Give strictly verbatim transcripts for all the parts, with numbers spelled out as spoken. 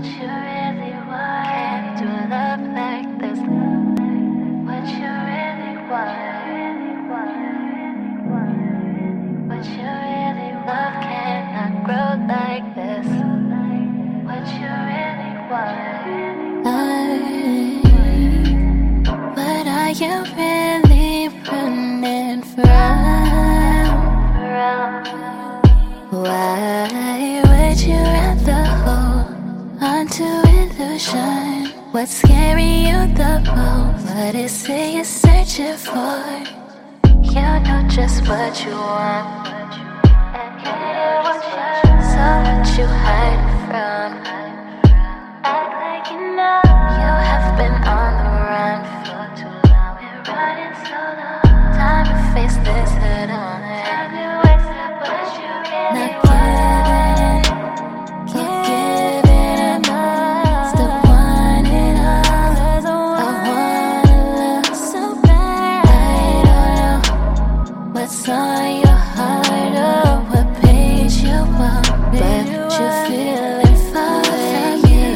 What you really want? Can't do love like this. What you really want? What you really love cannot grow like this. What you really want? I, what are you really running from? Why would you rather hold onto illusion? What's scaring you the most? What is it you're searching for? You know just what you want, and you want you. So what you hide from? Act like you know. You have been on the run for too long. Been running so long. Time to face this head on. Time to waste it, but you really not giving, not giving enough. Still want it all. I wanna love so bad. I don't know what's on your heart or what page you want, but you feel it far from you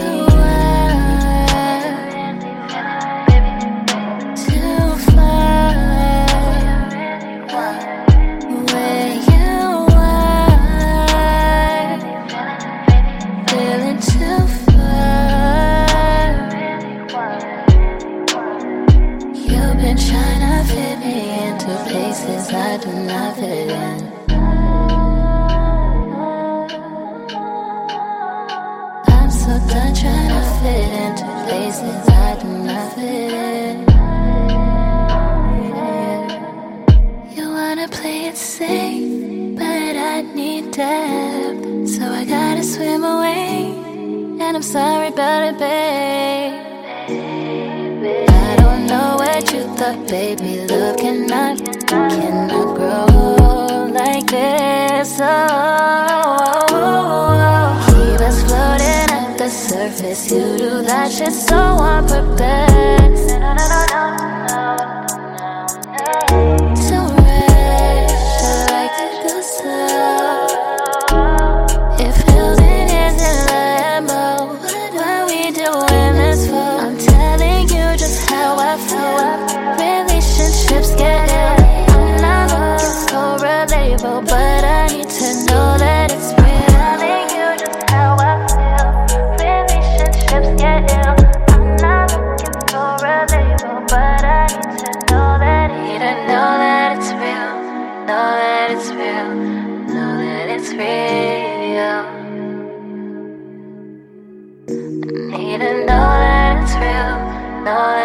are too far. Where you are, feeling too far. You've been trying to fit me into places I do not fit in. I'm so done trying to fit into places I do not fit in. You wanna play it safe, but I need depth, so I gotta swim away. And I'm sorry about it, babe. I don't know what you thought, baby. Love cannot, cannot grow like this. Oh, keep us floating at the surface. You do that shit so on purpose. No, no, no, no, no. Too rush, I like to go slow. If building is in limbo, what are we doing this for? I'm telling you just how I feel. Relationships get ill. I'm not looking for a label, but I need to know that it's real. I'm telling you just how I feel. Relationships get ill. I'm not looking for a label, but I need to know that need to know that it's real. Know that it's real. Know that it's real. I need to know that it's real. Know